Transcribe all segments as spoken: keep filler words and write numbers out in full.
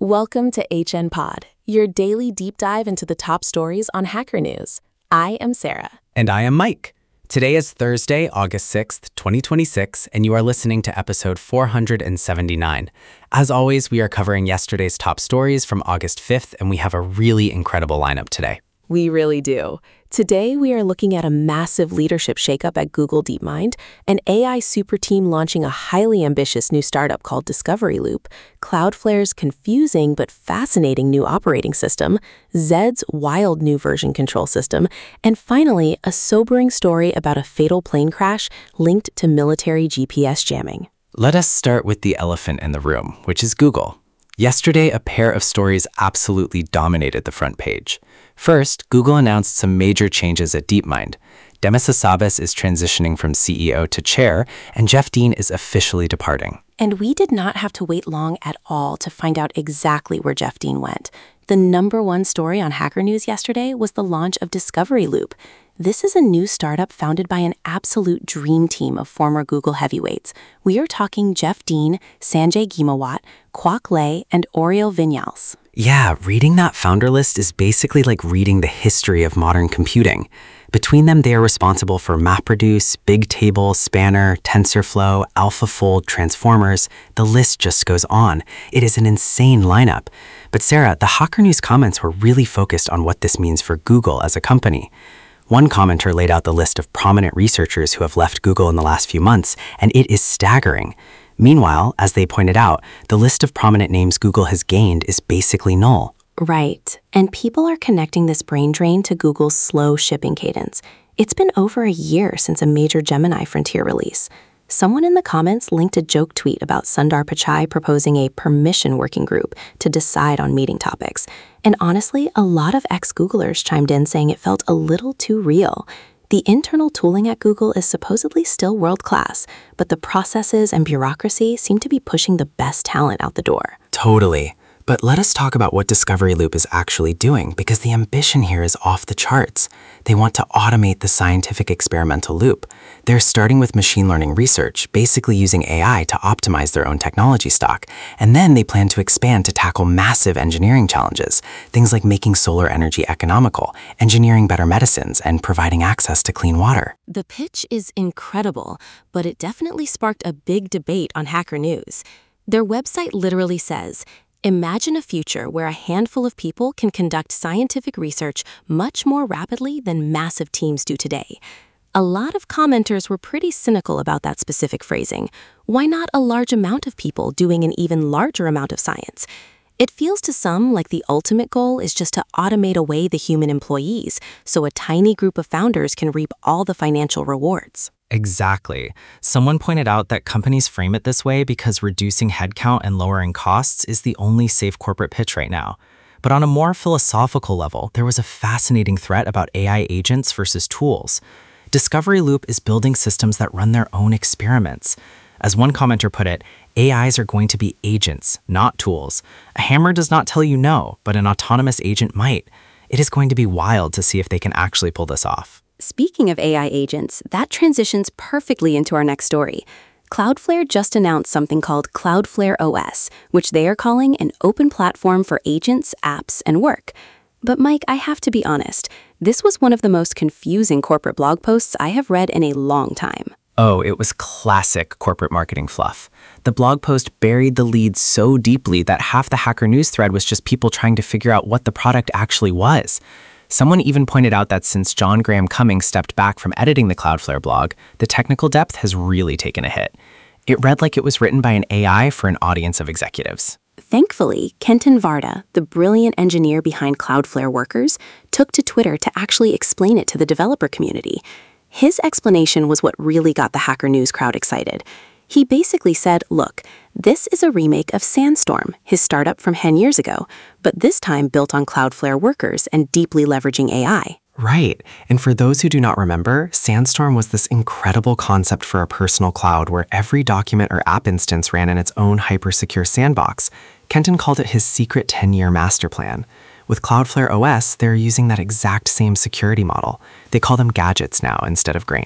Welcome to H N Pod, your daily deep dive into the top stories on Hacker News. I am Sarah. And I am Mike. Today is Thursday, August sixth, twenty twenty-six, and you are listening to episode four hundred seventy-nine. As always, we are covering yesterday's top stories from August fifth, and we have a really incredible lineup today. We really do. Today, we are looking at a massive leadership shakeup at Google DeepMind, an A I super team launching a highly ambitious new startup called Discovery Loop, Cloudflare's confusing but fascinating new operating system, Zed's wild new version control system, and finally, a sobering story about a fatal plane crash linked to military G P S jamming. Let us start with the elephant in the room, which is Google. Yesterday, a pair of stories absolutely dominated the front page. First, Google announced some major changes at DeepMind. Demis Hassabis is transitioning from C E O to chair, and Jeff Dean is officially departing. And we did not have to wait long at all to find out exactly where Jeff Dean went. The number one story on Hacker News yesterday was the launch of Discovery Loop. This is a new startup founded by an absolute dream team of former Google heavyweights. We are talking Jeff Dean, Sanjay Ghemawat, Kwok Lay, and Oriol Vinyals. Yeah, reading that founder list is basically like reading the history of modern computing. Between them, they are responsible for MapReduce, Bigtable, Spanner, TensorFlow, AlphaFold, Transformers. The list just goes on. It is an insane lineup. But Sarah, the Hacker News comments were really focused on what this means for Google as a company. One commenter laid out the list of prominent researchers who have left Google in the last few months, and it is staggering. Meanwhile, as they pointed out, the list of prominent names Google has gained is basically null. Right. And people are connecting this brain drain to Google's slow shipping cadence. It's been over a year since a major Gemini frontier release. Someone in the comments linked a joke tweet about Sundar Pichai proposing a permission working group to decide on meeting topics. And honestly, a lot of ex-Googlers chimed in saying it felt a little too real. The internal tooling at Google is supposedly still world-class, but the processes and bureaucracy seem to be pushing the best talent out the door. Totally. But let us talk about what Discovery Loop is actually doing, because the ambition here is off the charts. They want to automate the scientific experimental loop. They're starting with machine learning research, basically using A I to optimize their own technology stock. And then they plan to expand to tackle massive engineering challenges, things like making solar energy economical, engineering better medicines, and providing access to clean water. The pitch is incredible, but it definitely sparked a big debate on Hacker News. Their website literally says, "Imagine a future where a handful of people can conduct scientific research much more rapidly than massive teams do today." A lot of commenters were pretty cynical about that specific phrasing. Why not a large amount of people doing an even larger amount of science? It feels to some like the ultimate goal is just to automate away the human employees so a tiny group of founders can reap all the financial rewards. Exactly. Someone pointed out that companies frame it this way because reducing headcount and lowering costs is the only safe corporate pitch right now. But on a more philosophical level, there was a fascinating threat about A I agents versus tools. Discovery Loop is building systems that run their own experiments. As one commenter put it, A Is are going to be agents, not tools. A hammer does not tell you no, but an autonomous agent might. It is going to be wild to see if they can actually pull this off. Speaking of A I agents, that transitions perfectly into our next story. Cloudflare just announced something called Cloudflare O S, which they are calling an open platform for agents, apps, and work. But Mike, I have to be honest, this was one of the most confusing corporate blog posts I have read in a long time. Oh, it was classic corporate marketing fluff. The blog post buried the lead so deeply that half the Hacker News thread was just people trying to figure out what the product actually was. Someone even pointed out that since John Graham Cummings stepped back from editing the Cloudflare blog, the technical depth has really taken a hit. It read like it was written by an A I for an audience of executives. Thankfully, Kenton Varda, the brilliant engineer behind Cloudflare Workers, took to Twitter to actually explain it to the developer community. His explanation was what really got the Hacker News crowd excited. He basically said, look, this is a remake of Sandstorm, his startup from ten years ago, but this time built on Cloudflare Workers and deeply leveraging A I. Right. And for those who do not remember, Sandstorm was this incredible concept for a personal cloud where every document or app instance ran in its own hyper-secure sandbox. Kenton called it his secret ten-year master plan. With Cloudflare O S, they're using that exact same security model. They call them gadgets now instead of grains.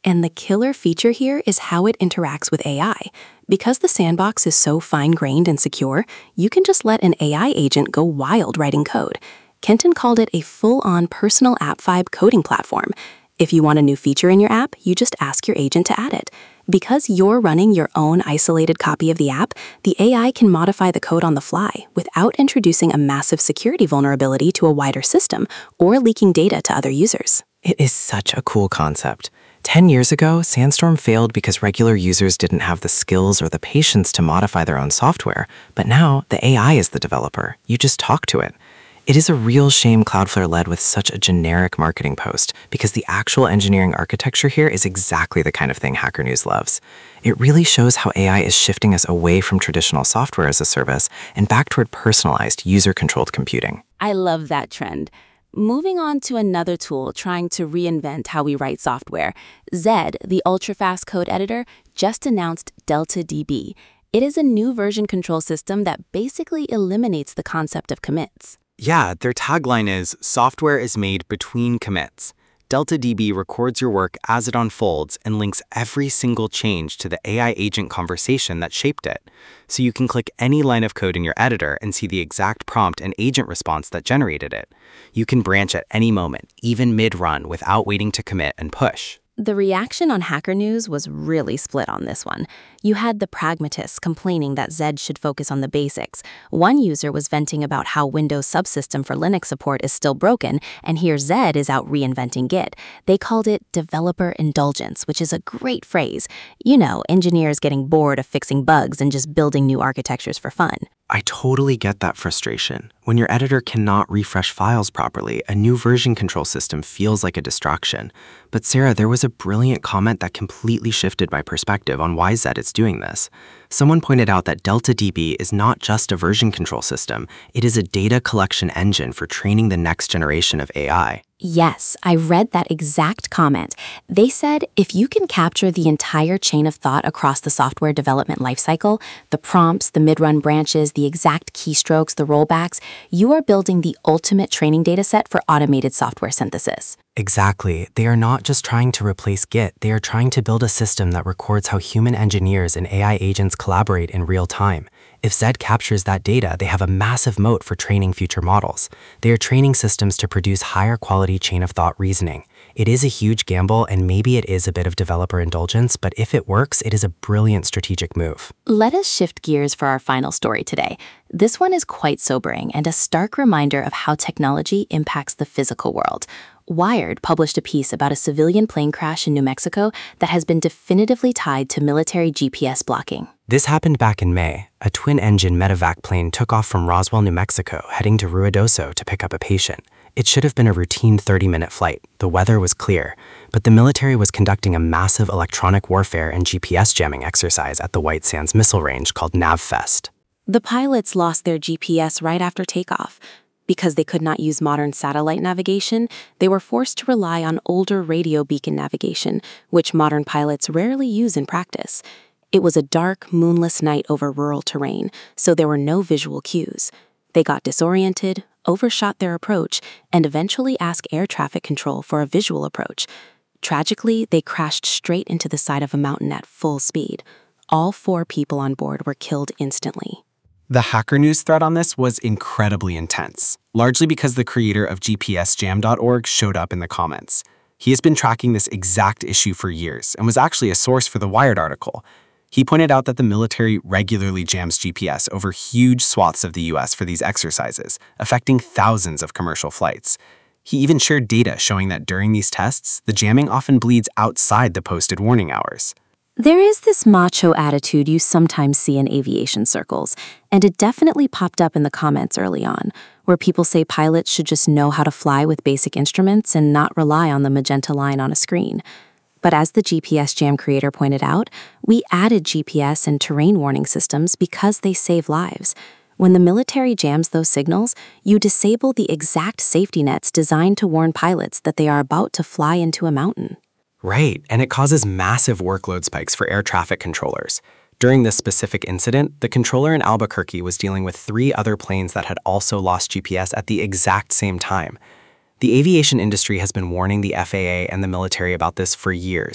And the killer feature here is how it interacts with A I. Because the sandbox is so fine-grained and secure, you can just let an A I agent go wild writing code. Kenton called it a full-on personal app vibe coding platform. If you want a new feature in your app, you just ask your agent to add it. Because you're running your own isolated copy of the app, the A I can modify the code on the fly without introducing a massive security vulnerability to a wider system or leaking data to other users. It is such a cool concept. Ten years ago, Sandstorm failed because regular users didn't have the skills or the patience to modify their own software. But now, the A I is the developer. You just talk to it. It is a real shame Cloudflare led with such a generic marketing post, because the actual engineering architecture here is exactly the kind of thing Hacker News loves. It really shows how A I is shifting us away from traditional software as a service and back toward personalized, user-controlled computing. I love that trend. Moving on to another tool trying to reinvent how we write software, Zed, the ultra-fast code editor, just announced DeltaDB. It is a new version control system that basically eliminates the concept of commits. Yeah, their tagline is, "Software is made between commits." DeltaDB records your work as it unfolds and links every single change to the A I agent conversation that shaped it. So you can click any line of code in your editor and see the exact prompt and agent response that generated it. You can branch at any moment, even mid-run, without waiting to commit and push. The reaction on Hacker News was really split on this one. You had the pragmatists complaining that Zed should focus on the basics. One user was venting about how Windows subsystem for Linux support is still broken, and here Zed is out reinventing Git. They called it developer indulgence, which is a great phrase. You know, engineers getting bored of fixing bugs and just building new architectures for fun. I totally get that frustration. When your editor cannot refresh files properly, a new version control system feels like a distraction. But Sarah, there was a brilliant comment that completely shifted my perspective on why Zed is doing this. Someone pointed out that DeltaDB is not just a version control system, it is a data collection engine for training the next generation of A I. Yes, I read that exact comment. They said if you can capture the entire chain of thought across the software development lifecycle, the prompts, the mid-run branches, the exact keystrokes, the rollbacks, you are building the ultimate training dataset for automated software synthesis. Exactly. They are not just trying to replace Git, they are trying to build a system that records how human engineers and A I agents collaborate in real time. If Zed captures that data, they have a massive moat for training future models. They are training systems to produce higher quality chain-of-thought reasoning. It is a huge gamble, and maybe it is a bit of developer indulgence, but if it works, it is a brilliant strategic move. Let us shift gears for our final story today. This one is quite sobering and a stark reminder of how technology impacts the physical world. Wired published a piece about a civilian plane crash in New Mexico that has been definitively tied to military G P S blocking. This happened back in May. A twin-engine medevac plane took off from Roswell, New Mexico, heading to Ruidoso to pick up a patient. It should have been a routine thirty-minute flight. The weather was clear, but the military was conducting a massive electronic warfare and G P S jamming exercise at the White Sands Missile Range called NavFest. The pilots lost their G P S right after takeoff. Because they could not use modern satellite navigation, they were forced to rely on older radio beacon navigation, which modern pilots rarely use in practice. It was a dark, moonless night over rural terrain, so there were no visual cues. They got disoriented, overshot their approach, and eventually asked air traffic control for a visual approach. Tragically, they crashed straight into the side of a mountain at full speed. All four people on board were killed instantly. The Hacker News thread on this was incredibly intense, largely because the creator of G P S jam dot org showed up in the comments. He has been tracking this exact issue for years and was actually a source for the Wired article. He pointed out that the military regularly jams G P S over huge swaths of the U S for these exercises, affecting thousands of commercial flights. He even shared data showing that during these tests, the jamming often bleeds outside the posted warning hours. There is this macho attitude you sometimes see in aviation circles, and it definitely popped up in the comments early on, where people say pilots should just know how to fly with basic instruments and not rely on the magenta line on a screen. But as the G P S Jam creator pointed out, we added G P S and terrain warning systems because they save lives. When the military jams those signals, you disable the exact safety nets designed to warn pilots that they are about to fly into a mountain. Right, and it causes massive workload spikes for air traffic controllers. During this specific incident, the controller in Albuquerque was dealing with three other planes that had also lost G P S at the exact same time. The aviation industry has been warning the F A A and the military about this for years.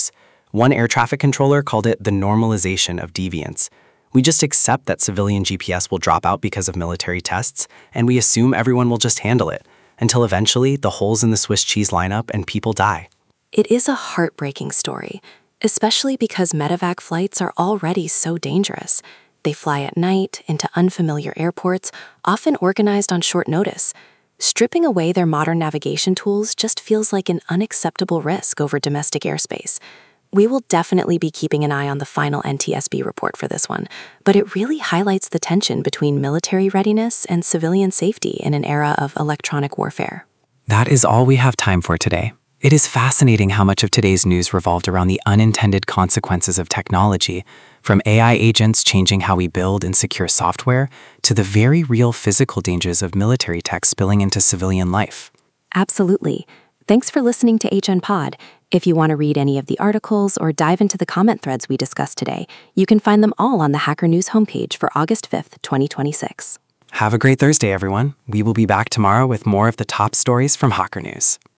One air traffic controller called it the normalization of deviance. We just accept that civilian G P S will drop out because of military tests, and we assume everyone will just handle it, until eventually the holes in the Swiss cheese line up and people die. It is a heartbreaking story, especially because medevac flights are already so dangerous. They fly at night into unfamiliar airports, often organized on short notice. Stripping away their modern navigation tools just feels like an unacceptable risk over domestic airspace. We will definitely be keeping an eye on the final N T S B report for this one, but it really highlights the tension between military readiness and civilian safety in an era of electronic warfare. That is all we have time for today. It is fascinating how much of today's news revolved around the unintended consequences of technology, from A I agents changing how we build and secure software, to the very real physical dangers of military tech spilling into civilian life. Absolutely. Thanks for listening to H N Pod. If you want to read any of the articles or dive into the comment threads we discussed today, you can find them all on the Hacker News homepage for August fifth, twenty twenty-six. Have a great Thursday, everyone. We will be back tomorrow with more of the top stories from Hacker News.